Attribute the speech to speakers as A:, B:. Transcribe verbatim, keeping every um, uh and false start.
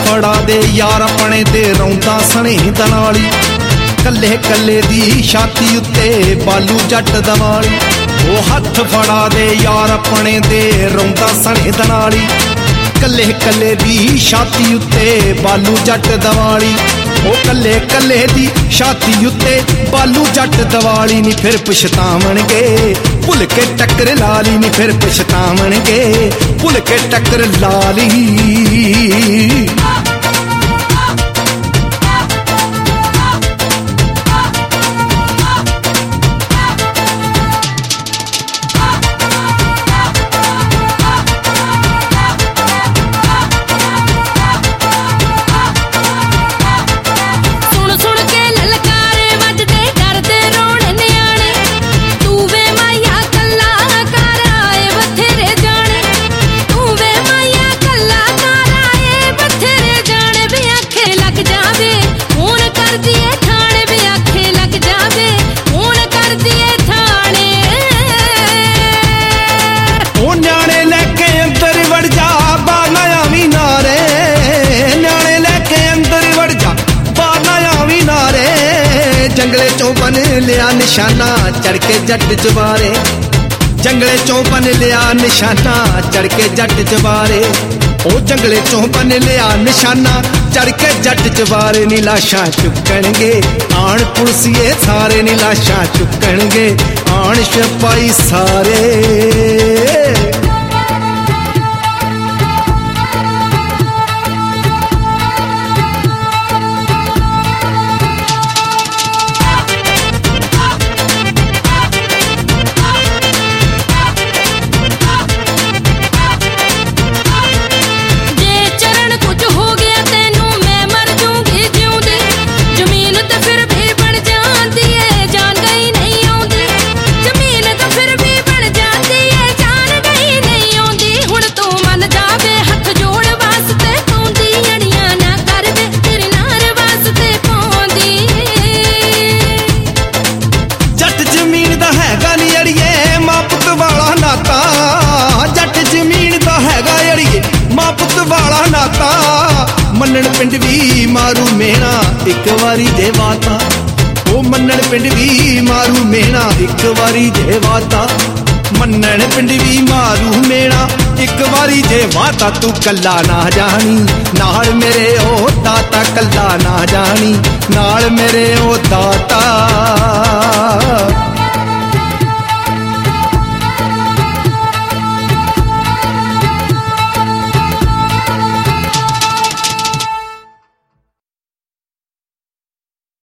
A: ਫੜਾ ਦੇ ਯਾਰ ਆਪਣੇ ਤੇ ਰੌਂਦਾ ਸਣੇ ਦਨਾਲੀ, ਕੱਲੇ ਕੱਲੇ ਦੀ ਛਾਤੀ ਉੱਤੇ ਬਾਲੂ ਜੱਟ ਦਵਾਲੀ। ਉਹ ਹੱਥ ਫੜਾ ਦੇ ਯਾਰ ਆਪਣੇ ਤੇ ਰੌਂਦਾ ਸਣੇ ਦਨਾਲੀ, ਕੱਲੇ ਕੱਲੇ ਦੀ ਛਾਤੀ ਉੱਤੇ ਬਾਲੂ ਜੱਟ ਦਵਾਲੀ। ਉਹ ਕੱਲੇ ਕੱਲੇ ਦੀ ਛਾਤੀ ਉੱਤੇ ਬਾਲੂ ਜੱਟ ਦਵਾਲੀ ਨੀ ਫਿਰ ਪਛਤਾਵਣਗੇ ਭੁੱਲ ਕੇ ਟੱਕਰ ਲਾਲੀ, ਨੀ ਫਿਰ ਪਛਤਾਵਣਗੇ ਭੁੱਲ ਕੇ ਟੱਕਰ ਲਾਲੀ। जंगले चों बन लिया निशाना चढ़ के जट जवारे, जंगले चों बन लिया निशाना चढ़ के जट जवारे। ओ जंगले चों बन लिया निशाना चढ़ के जट जवारे। नी लाशां चुकणगे आण पुलसिए सारे, नी लाशां चुकणगे आण सिपाही सारे। मन्नण पिंड भी मारू मेहना एक वारी जे वाता, ओ मन्नण पिंड भी मारू मेहना एक वारी जे वाता। मन्नण पिंड भी मारू मेहना एक वारी जे वाता। तू कल्ला ना जानी नाल मेरे ओ दाता, कल्ला ना जानी नाल मेरे ओ दाता।